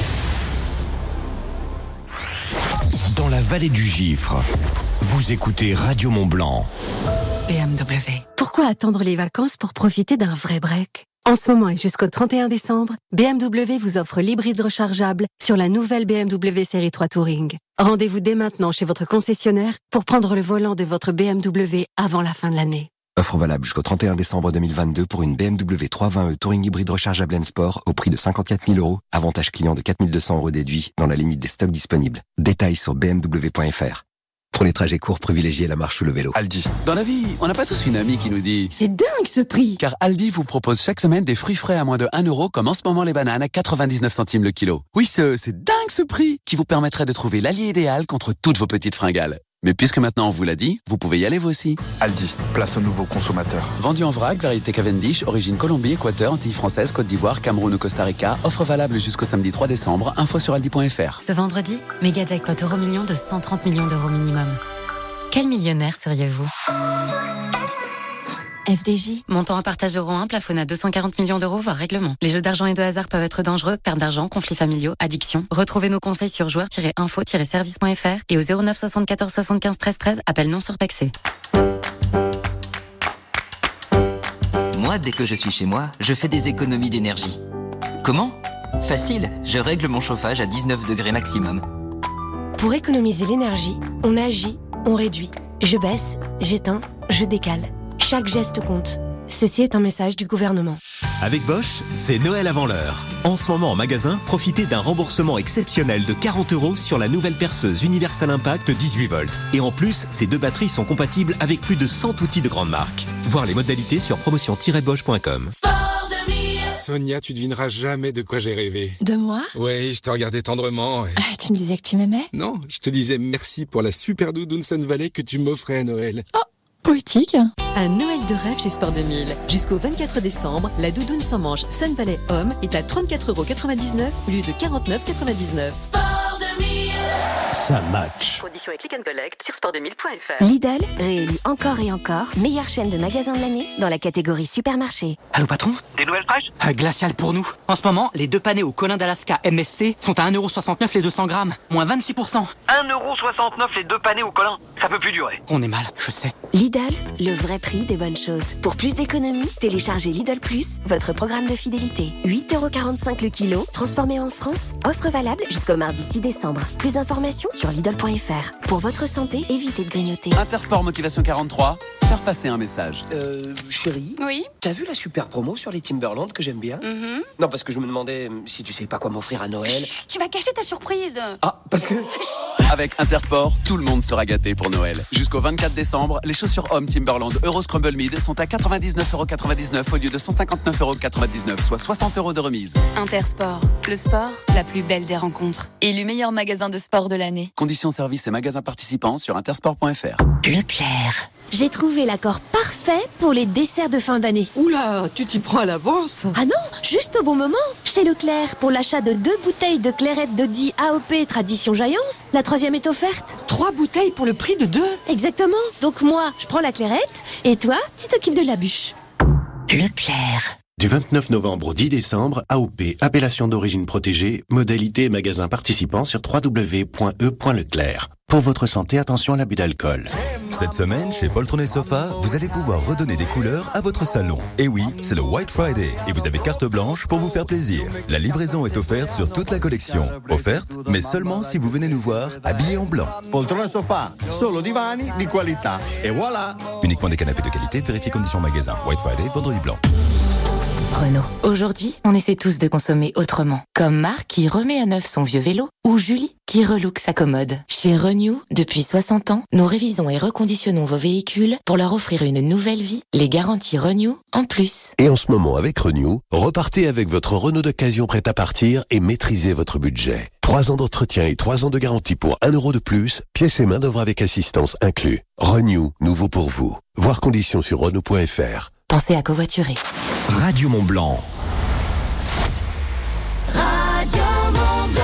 Speaker 10: Dans la vallée du Gifre, vous écoutez Radio Mont-Blanc.
Speaker 18: B M W. Pourquoi attendre les vacances pour profiter d'un vrai break ? En ce moment et jusqu'au trente et un décembre, B M W vous offre l'hybride rechargeable sur la nouvelle B M W Série trois Touring. Rendez-vous dès maintenant chez votre concessionnaire pour prendre le volant de votre B M W avant la fin de l'année.
Speaker 19: Offre valable jusqu'au trente et un décembre deux mille vingt-deux pour une B M W trois cent vingt e Touring hybride rechargeable M Sport au prix de cinquante-quatre mille euros. Avantage client de quatre mille deux cents euros déduits dans la limite des stocks disponibles. Détails sur b m w point f r. Pour les trajets courts, privilégiez la marche ou le vélo.
Speaker 20: Aldi. Dans la vie, on n'a pas tous une amie qui nous dit «
Speaker 21: C'est dingue ce prix !»
Speaker 20: Car Aldi vous propose chaque semaine des fruits frais à moins de un euro, comme en ce moment les bananes à quatre-vingt-dix-neuf centimes le kilo. Oui, ce, c'est dingue ce prix qui vous permettrait de trouver l'allié idéal contre toutes vos petites fringales. Mais puisque maintenant on vous l'a dit, vous pouvez y aller vous aussi.
Speaker 22: Aldi, place aux nouveaux consommateurs.
Speaker 20: Vendu en vrac, variété Cavendish, origine Colombie, Équateur, Antilles françaises, Côte d'Ivoire, Cameroun ou Costa Rica. Offre valable jusqu'au samedi trois décembre. Info sur aldi point f r.
Speaker 23: Ce vendredi, méga jackpot euro million de cent trente millions d'euros minimum. Quel millionnaire seriez-vous ? F D J, montant en partage euro un, plafonne à deux cent quarante millions d'euros, voire règlement. Les jeux d'argent et de hasard peuvent être dangereux, perte d'argent, conflits familiaux, addiction. Retrouvez nos conseils sur joueurs tiret info tiret service point f r et au zéro neuf soixante-quatorze soixante-quinze treize treize, appel non surtaxé.
Speaker 25: Moi, dès que je suis chez moi, je fais des économies d'énergie. Comment ? Facile, je règle mon chauffage à dix-neuf degrés maximum.
Speaker 29: Pour économiser l'énergie, on agit, on réduit. Je baisse, j'éteins, je décale. Chaque geste compte. Ceci est un message du gouvernement.
Speaker 26: Avec Bosch, c'est Noël avant l'heure. En ce moment en magasin, profitez d'un remboursement exceptionnel de quarante euros sur la nouvelle perceuse Universal Impact dix-huit volts. Et en plus, ces deux batteries sont compatibles avec plus de cent outils de grande marque. Voir les modalités sur promotion tiret bosch point com.
Speaker 27: Sonia, tu devineras jamais de quoi j'ai rêvé.
Speaker 29: De moi ?
Speaker 27: Oui, je te regardais tendrement. Et...
Speaker 29: Ah, tu me disais que tu m'aimais ?
Speaker 27: Non, je te disais merci pour la super doudoune Sun Valley que tu m'offrais à Noël.
Speaker 29: Oh, poétique.
Speaker 28: Un Noël de rêve chez Sport deux mille. Jusqu'au vingt-quatre décembre, la doudoune sans manche Sun Valley Homme est à trente-quatre euros quatre-vingt-dix-neuf au lieu de quarante-neuf euros quatre-vingt-dix-neuf.
Speaker 14: Sport deux mille.
Speaker 1: Ça match.
Speaker 28: Conditions et click and collect sur sport deux mille point f r.
Speaker 29: Lidl, réélu encore et encore, meilleure chaîne de magasins de l'année dans la catégorie supermarché.
Speaker 2: Allô patron? Des nouvelles fraîches? euh, Glacial pour nous. En ce moment, les deux panais au Colin d'Alaska M S C sont à un euro soixante-neuf les deux cents grammes, moins vingt-six pour cent.
Speaker 3: un euro soixante-neuf les deux panais au Colin. Ça peut plus durer.
Speaker 2: On est mal, je sais.
Speaker 29: Lidl, le vrai prix des bonnes choses. Pour plus d'économies, téléchargez Lidl Plus, votre programme de fidélité. huit euros quarante-cinq le kilo, transformé en France. Offre valable jusqu'au mardi six décembre. Plus d'informations sur Lidl point f r. Pour votre santé, évitez de grignoter.
Speaker 20: Intersport Motivation quarante-trois, faire passer un message.
Speaker 4: Euh, chérie?
Speaker 28: Oui?
Speaker 4: T'as vu la super promo sur les Timberland que j'aime bien?
Speaker 28: Mm-hmm.
Speaker 4: Non, parce que je me demandais si tu sais pas quoi m'offrir à Noël.
Speaker 28: Chut, tu vas cacher ta surprise.
Speaker 4: Ah, parce que...
Speaker 20: Avec Intersport, tout le monde sera gâté pour Noël. Jusqu'au vingt-quatre décembre, les chaussures hommes Timberland Euro Scrumble Mid sont à quatre-vingt-dix-neuf euros quatre-vingt-dix-neuf au lieu de cent cinquante-neuf euros quatre-vingt-dix-neuf, soit soixante euros de remise.
Speaker 5: Intersport, le sport, la plus belle des rencontres. Élu meilleur magasin de sport de l'année.
Speaker 20: Conditions services et magasins participants sur intersport point f r.
Speaker 29: Leclerc. J'ai trouvé l'accord parfait pour les desserts de fin d'année.
Speaker 7: Oula, tu t'y prends à l'avance.
Speaker 29: Ah non, juste au bon moment. Chez Leclerc, pour l'achat de deux bouteilles de clairette de Die A O P Tradition Jaillance, la troisième est offerte.
Speaker 7: Trois bouteilles pour le prix de deux.
Speaker 29: Exactement. Donc moi, je prends la clairette et toi, tu t'occupes de la bûche.
Speaker 1: Leclerc. Du vingt-neuf novembre au dix décembre, A O P, appellation d'origine protégée, modalité et magasins participants sur w w w point e point leclerc. Pour votre santé, attention à l'abus d'alcool.
Speaker 9: Cette semaine, chez Poltron et Sofa, vous allez pouvoir redonner des couleurs à votre salon. Et oui, c'est le White Friday et vous avez carte blanche pour vous faire plaisir. La livraison est offerte sur toute la collection. Offerte, mais seulement si vous venez nous voir habillés en blanc.
Speaker 1: Poltron et Sofa, solo divani di qualità. Et voilà.
Speaker 9: Uniquement des canapés de qualité, vérifiez conditions magasin. White Friday, vendredi blanc.
Speaker 21: Renault. Aujourd'hui, on essaie tous de consommer autrement. Comme Marc qui remet à neuf son vieux vélo ou Julie qui relook sa commode. Chez Renew, depuis soixante ans, nous révisons et reconditionnons vos véhicules pour leur offrir une nouvelle vie. Les garanties Renew en plus.
Speaker 1: Et en ce moment, avec Renew, repartez avec votre Renault d'occasion prêt à partir et maîtrisez votre budget. Trois ans d'entretien et trois ans de garantie pour un euro de plus, pièces et main d'œuvre avec assistance inclus. Renew, nouveau pour vous. Voir conditions sur Renault point f r.
Speaker 21: Pensez à covoiturer.
Speaker 10: Radio Mont Blanc.
Speaker 14: Radio Mont Blanc.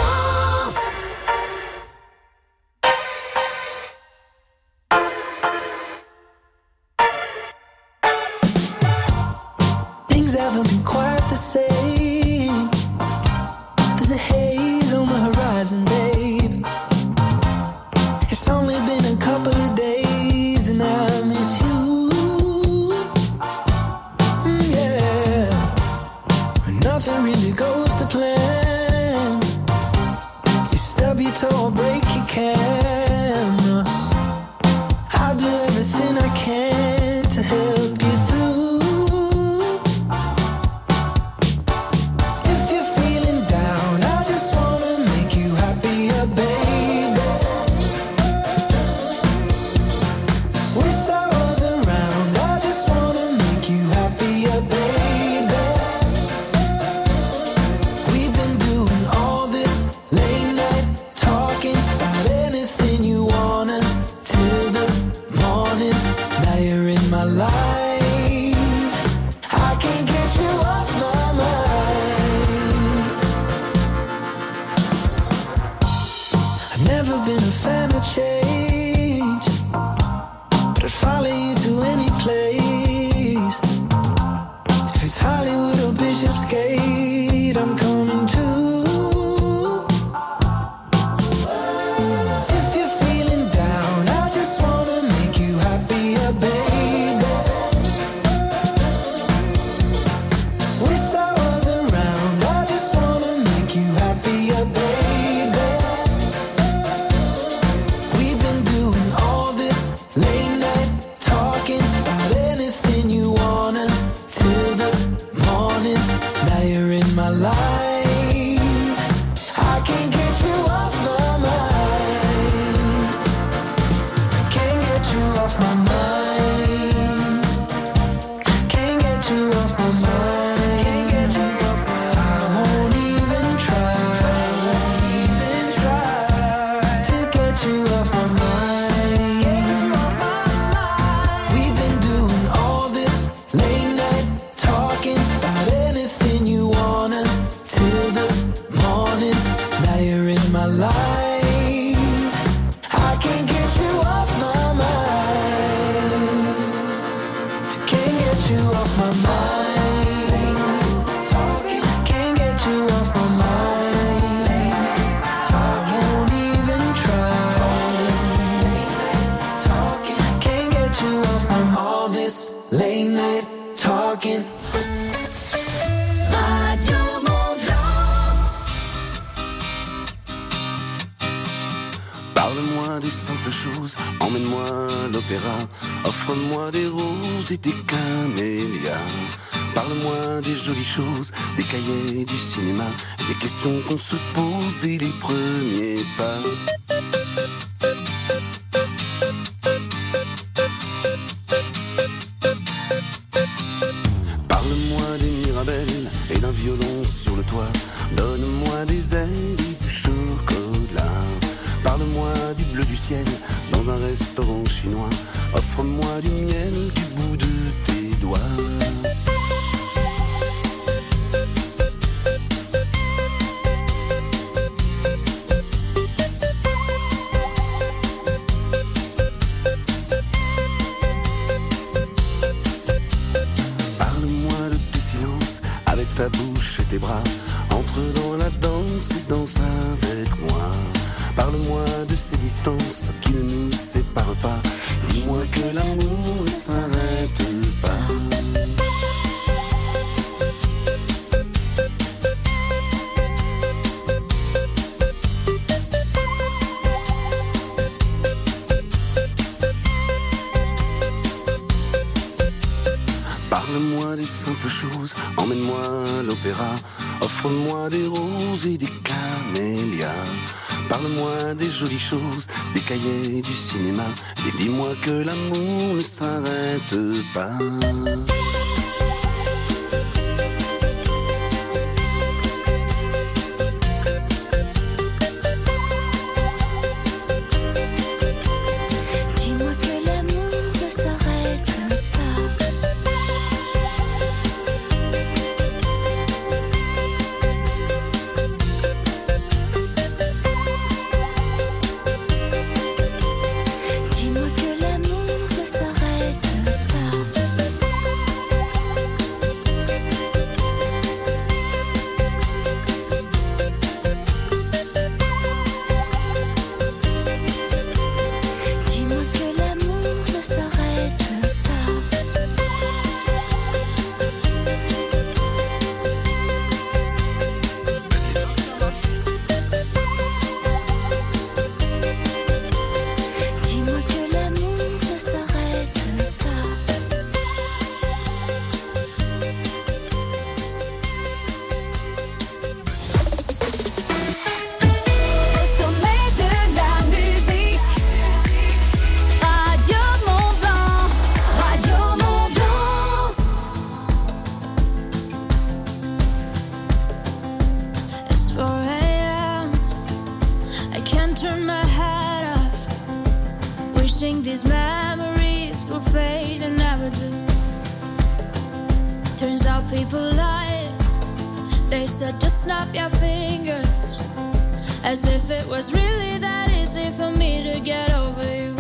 Speaker 13: Things haven't been quite the same. There's a haze on the horizon, babe. It's only been a couple of days and I miss you. Nothing really goes to plan. You stub your toe or break your camera. I'll do everything I can to help you through. If you're feeling down, I just wanna make you happier, baby. Wish I was around, I just wanna make you happier, baby. Change, but I'd follow you to any place. If it's Hollywood or Bishopsgate, I'm coming too. If you're feeling down, I just wanna make you happier, baby. Wish I was around, I just wanna make you happier, baby. Life
Speaker 6: Parle-moi des simples choses, emmène-moi à l'opéra. Offre-moi des roses et des camélias. Parle-moi des jolies choses, des cahiers du cinéma, des questions qu'on se pose dès les premiers pas. Parle-moi des Mirabelles et d'un violon sur le toit. Donne-moi des ailes et du chocolat. Parle-moi du bleu du ciel dans un restaurant chinois. Offre-moi du miel du bout de tes doigts. Parle-moi de tes silences avec ta bouche et tes bras. Entre dans la danse et danse avec moi. Parle-moi de ces distances qui ne nous séparent pas. Dis-moi que l'amour ne s'arrête pas. Parle-moi des simples choses, emmène-moi à l'opéra. Offre-moi des roses et des camélias. Parle-moi des jolies choses, des cahiers du cinéma. Et dis-moi que l'amour ne s'arrête pas.
Speaker 14: Dis-moi que l'amour ne s'arrête pas. Dis-moi que l'amour ne s'arrête pas. Dis-moi que l'amour ne s'arrête pas. Dis-moi que l'amour ne s'arrête pas.
Speaker 8: Au sommet de la musique, Radio Mont-Blanc, Radio Mont-Blanc.
Speaker 11: It's four a.m. I can't turn my head off. Wishing these memories will fade and never do. Turns out people lie. They said just snap your fingers. As if it was really that easy for me to get over you.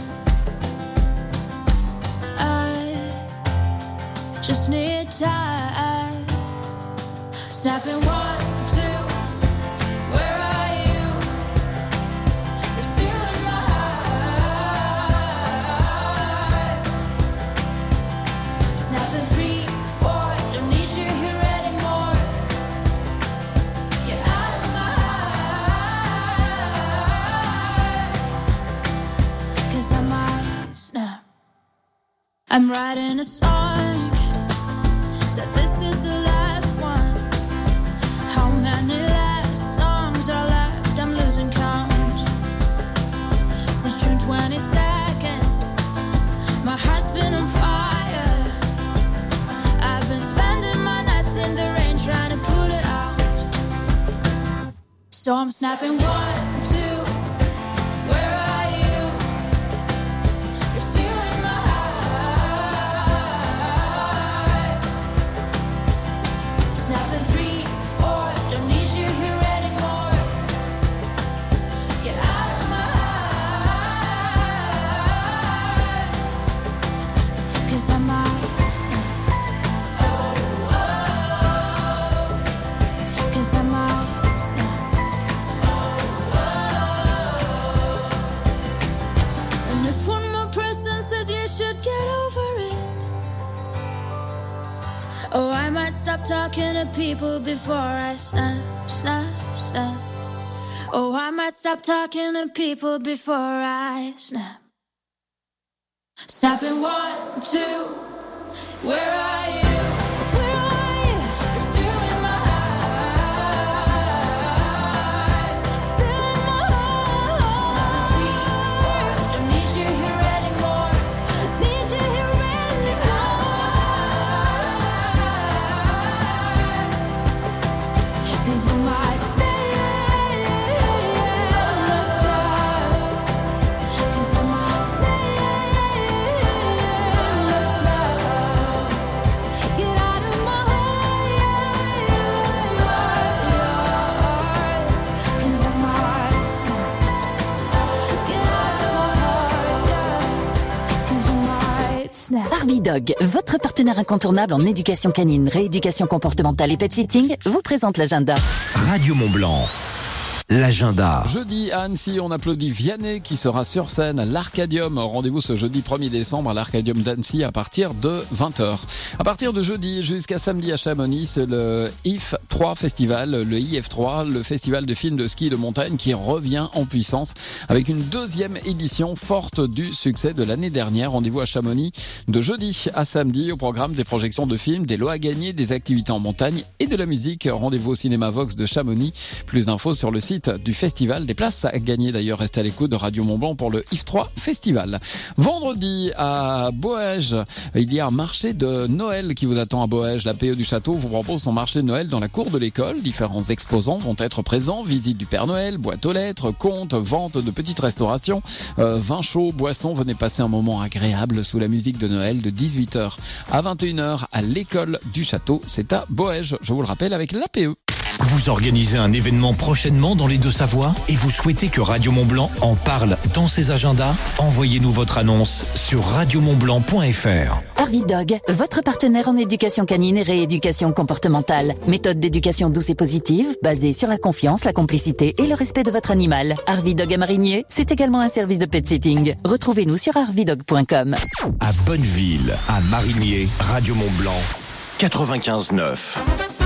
Speaker 11: I just need time. Snapping one, two. Where are you? You're still in my heart. Snapping three, four. Don't need you here anymore. Get out of my heart. 'Cause I might snap. I'm writing a song. Said this is the last one. How many last songs are left? I'm losing count. Since June twenty-second, my heart's been on fire. I've been spending my nights in the rain trying to pull it out. So I'm snapping one, two. Where are you? You're still in my heart. Snapping three, four. Don't need you here anymore. Get out of my heart. 'Cause I might snap. Oh, oh. 'Cause I might snap. Oh, oh. And if one more person says you should get over it, oh, I might stop talking to people before I snap, snap, snap. Oh, I might stop talking to people before I snap. Snapping one, two, where are you? Where are you? You're still in my heart. Still in my heart. Three, four, don't need you here anymore. Need you here anymore. 'Cause I might stay.
Speaker 12: Arvidog, votre partenaire incontournable en éducation canine, rééducation comportementale et pet-sitting, vous présente l'agenda.
Speaker 10: Radio Mont-Blanc. L'agenda.
Speaker 15: Jeudi à Annecy, on applaudit Vianney qui sera sur scène à l'Arcadium. Rendez-vous ce jeudi premier décembre à l'Arcadium d'Annecy à partir de vingt heures. À partir de jeudi jusqu'à samedi à Chamonix, c'est le I F trois Festival, le I F trois, le festival de films de ski de montagne qui revient en puissance avec une deuxième édition forte du succès de l'année dernière. Rendez-vous à Chamonix de jeudi à samedi au programme des projections de films, des lots à gagner, des activités en montagne et de la musique. Rendez-vous au Cinéma Vox de Chamonix. Plus d'infos sur le site du festival. Des places à gagner d'ailleurs. Restez à l'écoute de Radio Mont-Blanc pour le I F trois Festival. Vendredi à Boëge, il y a un marché de Noël qui vous attend à Boëge. La P E du Château vous propose son marché de Noël dans la cour de l'école. Différents exposants vont être présents. Visite du Père Noël, boîte aux lettres, contes, vente de petites restaurations, euh, vin chaud, boissons. Venez passer un moment agréable sous la musique de Noël de dix-huit heures à vingt et une heures à l'école du Château. C'est à Boëge, je vous le rappelle, avec l'A P E.
Speaker 10: Vous organisez un événement prochainement dans les Deux-Savoies et vous souhaitez que Radio Mont-Blanc en parle dans ses agendas? Envoyez-nous votre annonce sur radio mont blanc point f r.
Speaker 12: Arvidog, votre partenaire en éducation canine et rééducation comportementale. Méthode d'éducation douce et positive, basée sur la confiance, la complicité et le respect de votre animal. Arvidog à Marigné, c'est également un service de pet-sitting. Retrouvez-nous sur arvidog point com.
Speaker 10: À Bonneville, à Marigné, Radio Mont-Blanc, quatre-vingt-quinze neuf.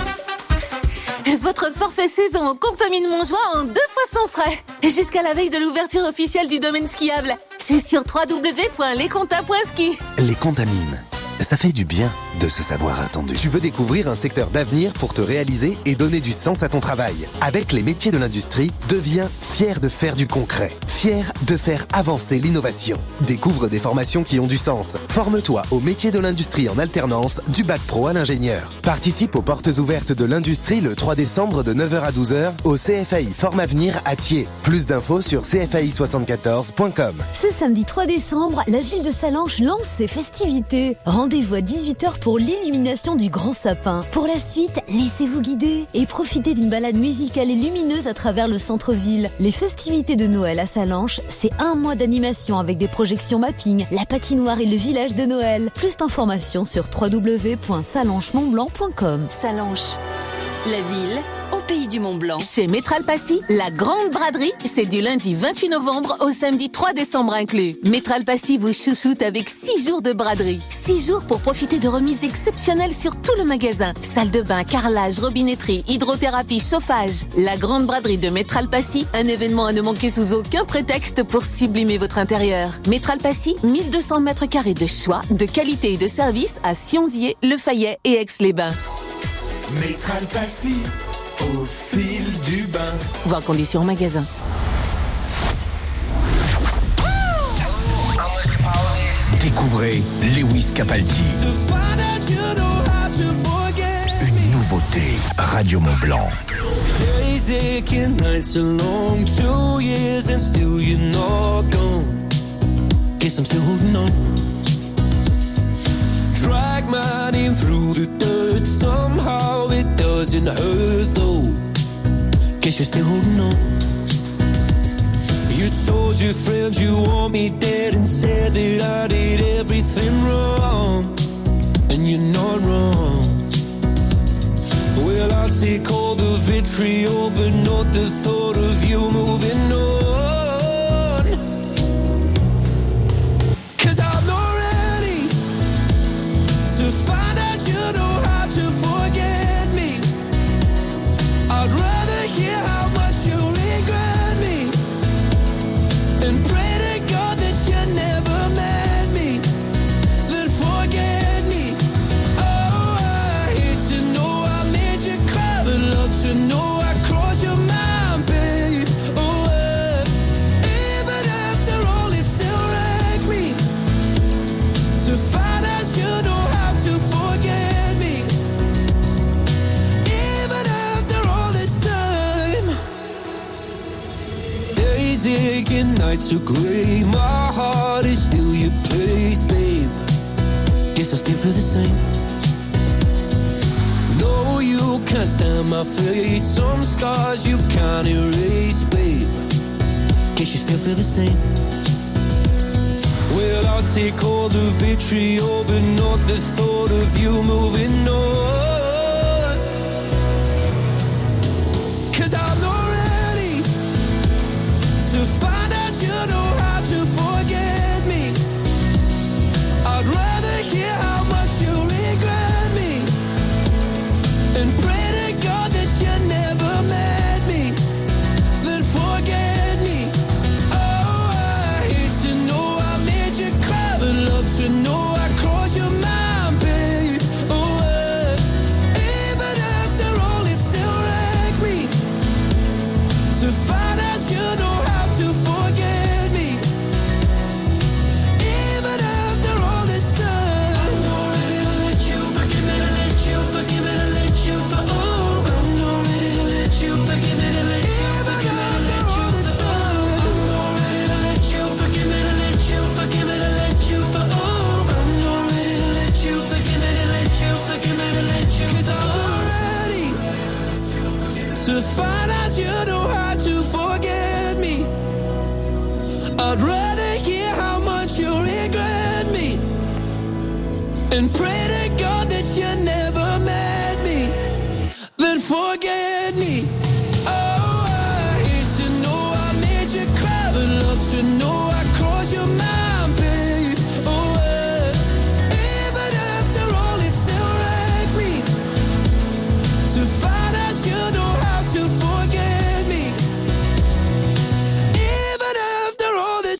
Speaker 16: Votre forfait saison au Contamine Montjoie en deux fois sans frais. Jusqu'à la veille de l'ouverture officielle du domaine skiable. C'est sur w w w point lesconta point ski.
Speaker 17: Les Contamines. Ça fait du bien de se savoir attendu. Tu veux découvrir un secteur d'avenir pour te réaliser et donner du sens à ton travail. Avec les métiers de l'industrie, deviens fier de faire du concret. Fier de faire avancer l'innovation. Découvre des formations qui ont du sens. Forme-toi aux métiers de l'industrie en alternance, du bac pro à l'ingénieur. Participe aux portes ouvertes de l'industrie le trois décembre de neuf heures à douze heures au C F A I Forme Avenir à Thiers. Plus d'infos sur c f a i soixante-quatorze point com.
Speaker 18: Ce samedi trois décembre, la ville de Sallanches lance ses festivités. Rendez-vous à dix-huit heures pour l'illumination du grand sapin. Pour la suite, laissez-vous guider et profitez d'une balade musicale et lumineuse à travers le centre-ville. Les festivités de Noël à Sallanches, c'est un mois d'animation avec des projections mapping, la patinoire et le village de Noël. Plus d'informations sur w w w point sallanches mont blanc point com.
Speaker 12: Sallanches, la ville au pays du Mont-Blanc.
Speaker 16: Chez Métral Passy, la grande braderie, c'est du lundi vingt-huit novembre au samedi trois décembre inclus. Métral Passy vous chouchoute avec six jours de braderie. six jours pour profiter de remises exceptionnelles sur tout le magasin. Salle de bain, carrelage, robinetterie, hydrothérapie, chauffage. La grande braderie de Métral Passy, un événement à ne manquer sous aucun prétexte pour sublimer votre intérieur. Métral Passy, mille deux cents mètres carrés de choix, de qualité et de service à Sionzier, Le Fayet et Aix-les-Bains.
Speaker 14: Métral Passy, au fil du bain.
Speaker 16: Voir conditions en magasin.
Speaker 10: Découvrez Lewis Capaldi. Une nouveauté, Radio Mont-Blanc.
Speaker 14: Days aching, nights are long, two years and still you're not gone. Guess I'm still holding on. Drag my name through the dirt, somehow it doesn't hurt though. Guess you're still holding on. You told your friends you want me dead and said that I did everything wrong. And you're not wrong. Well, I'll take all the vitriol, but not the thought of you moving on. 'Cause I'm not ready to find out you know how to forget me. I'd rather hear how much you regret.
Speaker 2: lights are grey. My heart is still your place, babe. Guess I still feel the same. No, you can't stand my face. Some scars you can't erase, babe. Guess you still feel the same. Well, I'll take all the vitriol, but not the thought of you moving on. 'Cause I'm not ready to find out you know how to forget me. I'd rather hear how much you regret me and pray to God that you never met me, then forget me. Oh, I hate to know I made you cry, but love to know I crossed your mind, babe. Oh, uh, even after all, it still wrecks me to find out you know how to forget me. Even after all this time, I'm not ready to let you forgive me, to let you forgive me, to let you for. Oh, I'm not ready to let you forgive me, to let you forgive me, to let you for. I'm not ready to let you forgive me, to let you forgive me, to let you for. Oh, I'm not ready to let you forgive me, to let you forgive me, to let you. 'Cause I'm not ready to find out you know how to forget me. I'd rather hear how much you regret me and pray